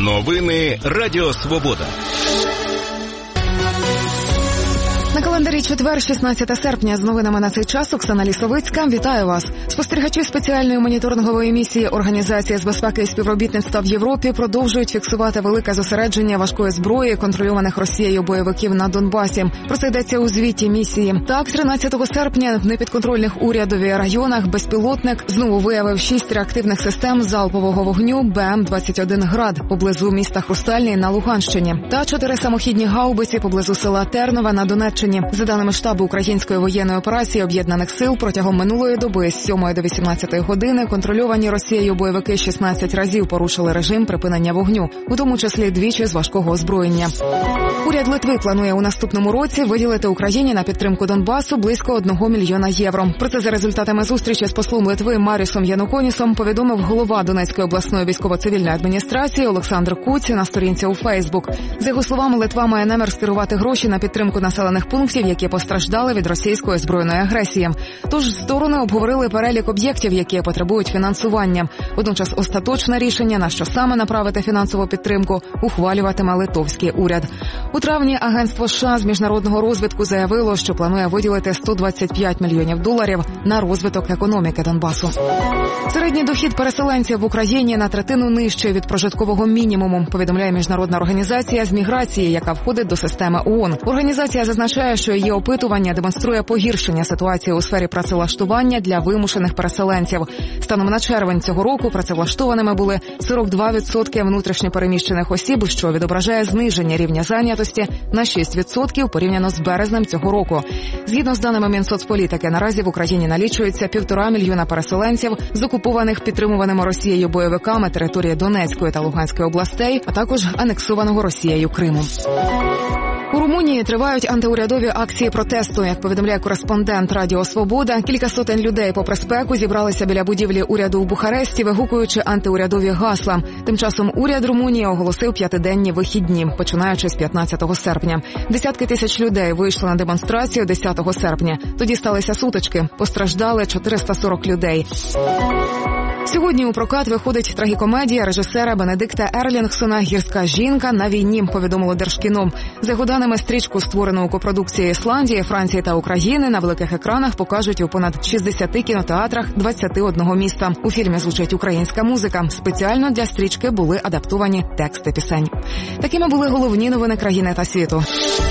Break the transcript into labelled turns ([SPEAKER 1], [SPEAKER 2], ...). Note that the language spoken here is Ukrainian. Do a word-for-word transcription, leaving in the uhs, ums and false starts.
[SPEAKER 1] Новини Радіо Свобода.
[SPEAKER 2] На календарі четвер, шістнадцяте серпня. З новинами на цей час Оксана Лісовицька. Вітаю вас. Спостерігачі спеціальної моніторингової місії Організації з безпеки і співробітництва в Європі продовжують фіксувати велике зосередження важкої зброї, контрольованих Росією бойовиків на Донбасі. Про це йдеться у звіті місії. Так, тринадцятого серпня в непідконтрольних урядові районах безпілотник знову виявив шість реактивних систем залпового вогню Б М двадцять один «Град» поблизу міста Хрустальний на Луганщині та чотири самохідні гаубиці поблизу села Тернове на Донеччині. За даними штабу Української воєнної операції Об'єднаних сил, протягом минулої доби з сьомої до вісімнадцятої години контрольовані Росією бойовики шістнадцять разів порушили режим припинення вогню, у тому числі двічі з важкого озброєння. Уряд Литви планує у наступному році виділити Україні на підтримку Донбасу близько одного мільйона євро. Про це за результатами зустрічі з послом Литви Марісом Януконісом повідомив голова Донецької обласної військово-цивільної адміністрації Олександр Куць на сторінці у Фейсбук. За його словами, Литва має намір скерувати гроші на підтримку населених пунктів, які постраждали від російської збройної агресії. Тож сторони обговорили перелік об'єктів, які потребують фінансування. Водночас остаточне рішення, на що саме направити фінансову підтримку, ухвалюватиме литовський уряд. У травні агентство США з міжнародного розвитку заявило, що планує виділити сто двадцять п'ять мільйонів доларів на розвиток економіки Донбасу. Середній дохід переселенців в Україні на третину нижчий від прожиткового мінімуму, повідомляє міжнародна організація з міграції, яка входить до системи О О Н. Організація зазначає, що її опитування демонструє погіршення ситуації у сфері працевлаштування для вимушених переселенців. Станом на червень цього року працевлаштованими були сорок два відсотки внутрішньо переміщених осіб, що відображає зниження рівня зайнятості на шість відсотків порівняно з березнем цього року. Згідно з даними Мінсоцполітики, наразі в Україні налічується півтора мільйона переселенців з окупованих підтримуваними Росією бойовиками території Донецької та Луганської областей, а також анексованого Росією Криму. У Румунії тривають антиурядові акції протесту. Як повідомляє кореспондент Радіо Свобода, кілька сотень людей попри спеку зібралися біля будівлі уряду у Бухаресті, вигукуючи антиурядові гасла. Тим часом уряд Румунії оголосив п'ятиденні вихідні, починаючи з п'ятнадцятого серпня. Десятки тисяч людей вийшли на демонстрацію десятого серпня. Тоді сталися сутички. Постраждали чотириста сорок людей. Сьогодні у прокат виходить трагікомедія режисера Бенедикта Ерлінгсона «Гірська жінка на війні», повідомило Держкіно. За його даними, стрічку, створену у копродукції Ісландії, Франції та України, на великих екранах покажуть у понад шістдесяти кінотеатрах двадцяти одного міста. У фільмі звучить українська музика. Спеціально для стрічки були адаптовані тексти пісень. Такими були головні новини країни та світу.